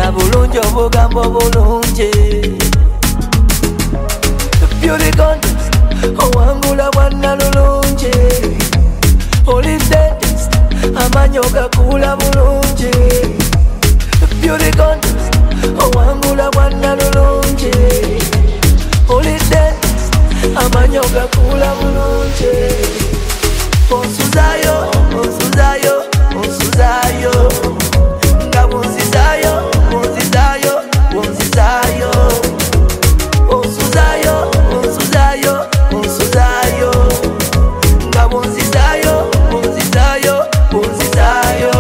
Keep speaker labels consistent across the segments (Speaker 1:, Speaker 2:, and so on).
Speaker 1: bulungi obugambo bulungi. Beauty contest owangula bwanna lulungi. Oli dentist amanyi ogakula bulungi. Beauty contest owangula bwanna lulungi. Oli dentist amanyi ogakula bulungi. Onsuzayo, onsuzayo, onsuzayo. Nga bunzizayo, bunzizayo, bunzizayo. Onsuzayo, onsuzayo, onsuzayo. Nga bunzizayo, bunzizayo, bunzizayo.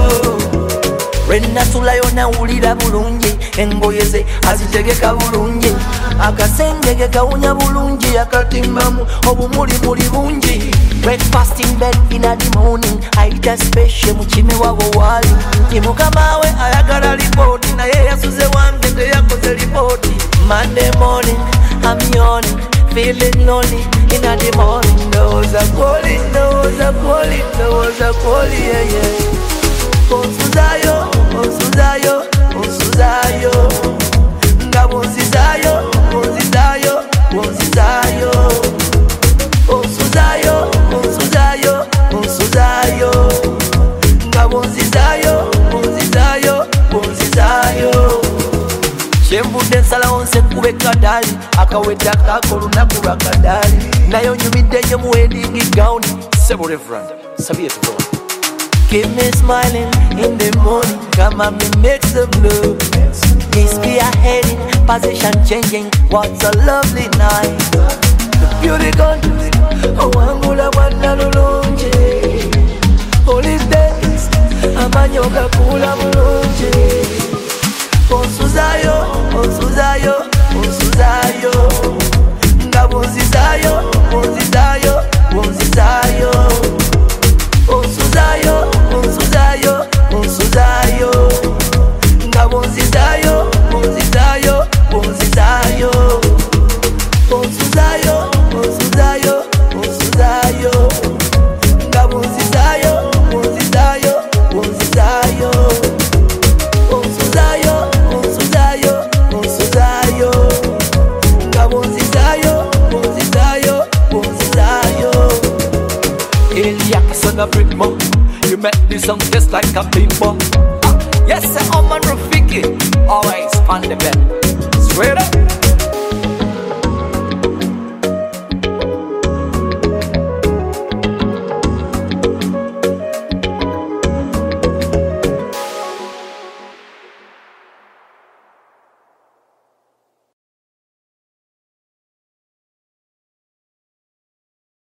Speaker 1: Lwenasulayo nawulira bulungi. Engoye ze azitegeka bulungi. Akasenge ke kawunya bulungi. Akatimbamu obumulimuli bungi. Breakfast in bed in the morning. Aita special mukime wabo wali. Ni mukama we ayagala ripoti. Na ye yasuze wange teyakoze ripoti. Monday morning I'm yawning, feeling lonely in the morning. Ndoza kwoli, ndoza kwoli, ndoza kwoli, yeah yeah. Onsuzayo, onsuzayo, onsuzayo. Nga bunzizayo, bunzizayo, bunzizayo. Onsuzayo, onsuzayo, onsuzayo. Nga bunzizayo, bunzizayo, bunzizayo. Shembude nsalawo nsekube kadali. Akawedde akaako olunaku lwa kadali. Naye onyumiddeyo mu wedding gown. Sebo Reverend, sabiye tukola. Keep me smiling in the morning. Come on, me make some love. This be a heading, position changing. What's a lovely night. Beauty contest owangula bwanna lulungi. Oli dentist amanyi ogakula bulungi. Onsuzayo, onsuzayo, onsuzayo. Nga bunzizayo, bunzizayo, bunzizayo. Onsuzayo, onsuzayo, onsuzayo. Nga bunzizayo, bunzizayo, bunzizayo. Onsuzayo, onsuzayo, onsuzayo. Nga bunzizayo, bunzizayo, bunzizayo. Onsuzayo, onsuzayo, onsuzayo. Nga bunzizayo, bunzizayo, bunzizayo. Elia Kasanga Britmo, you make this song just like a bimbo. Yes, I'm on Rafiki, always on the bed. Straight up.